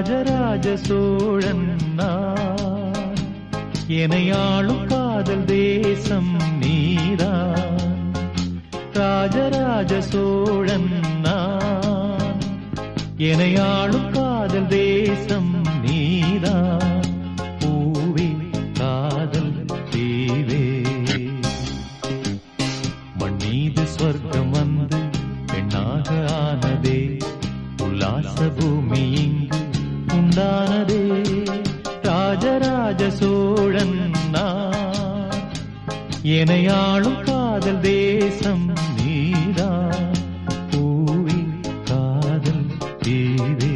ராஜராஜ சோழன் நான், எனையாளும் காதல் தேசம் நீதான். ராஜராஜ சோழன் நான், எனையாளும் காதல் தேசம் நீதான். பூவே காதல் தீவே, மண்ணீது ஸ்வர்க்கம் வந்து பெண்ணாக ஆனதே, உல்லாச பூமி இங்கு உண்டானதே. ராஜராஜ சோழன் நான், எனையாளும் காதல் தேசம் நீதான். பூவே காதல் தீவே.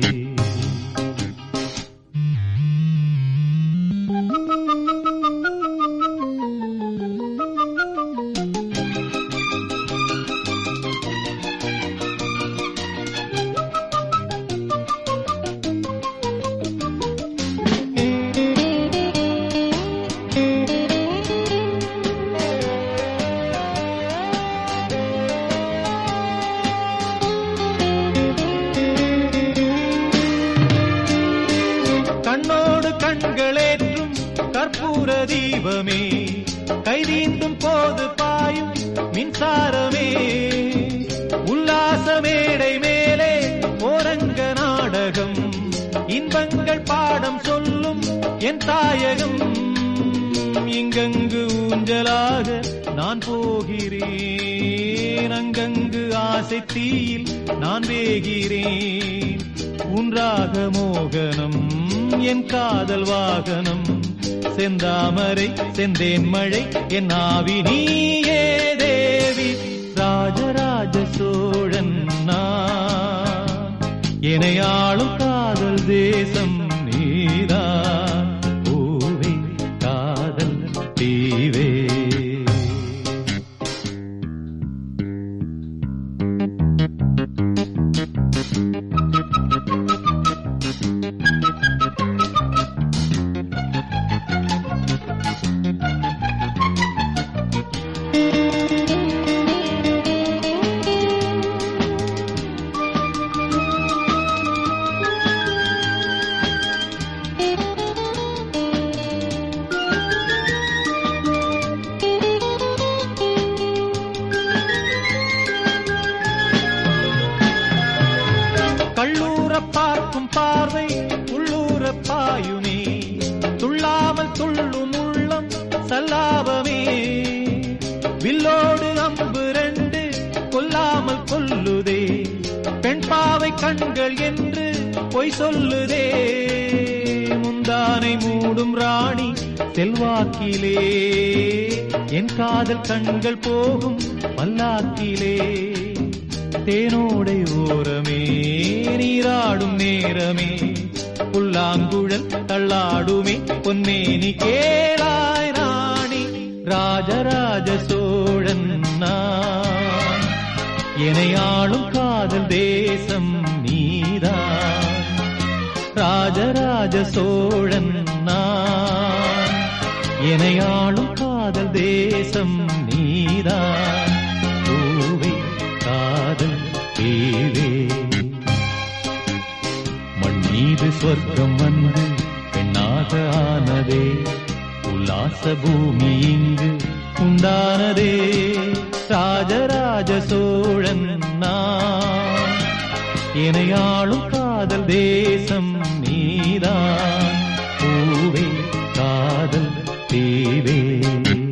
கண்ணோடு கண்களேற்றும் கற்பூர தீபமே, கைதீண்டும் போது பாயும் மின்சாரமே, உல்லாச மேடை மேலே ஓரங்க நாடகம், இன்பங்கள் பாடம் சொல்லும் என் தாயகம். இங்கங்கு ஊஞ்சலாக நான் போகிறேன், அங்கங்கு ஆசை தீயில் நான் வேகிறேன். உன்றாக மோகனம் என் காதல் வாகனம், செந்தாமரை செந்தேன் மழை என் ஆவி நீயே தேவி. ராஜராஜ சோழன் நான், எனையாளும் காதல் தேசம் நீதான். பூவே காதல் தீவே. கள்ளூர பார்க்கும் பார்வை உள்ளூர பாயுமே, துள்ளாமல் துள்ளும் உள்ளம் சல்லாபமே. வில்லோடு அம்பு ரெண்டு கொல்லாமல் கொல்லுதே, பெண் பாவை கண்கள் என்று பொய் சொல்லுதே. முந்தானை மூடும் ராணி செல்வாக்கிலே, என் காதல் கண்கள் போகும் பல்லாக்கிலே. தேனோடை ஓரமே நீராடும் நேரமே, புல்லாங்குழல் தள்ளாடுமே பொன்னேனி கேளாய் ராணி. ராஜராஜ சோழன் நான், எனையாளும் காதல் தேசம் நீதான். ராஜராஜ சோழன் நான், எனையாளும் காதல் தேசம் நீதான். பூவே காதல் தீவே, மண்ணீது ஸ்வர்க்கம் வந்து பெண்ணாக ஆனதே, உல்லாச பூமி இங்கு உண்டானதே. ராஜராஜ சோழன் நான், எனையாளும் காதல் தேசம் நீதான். பூவே காதல் தீவே.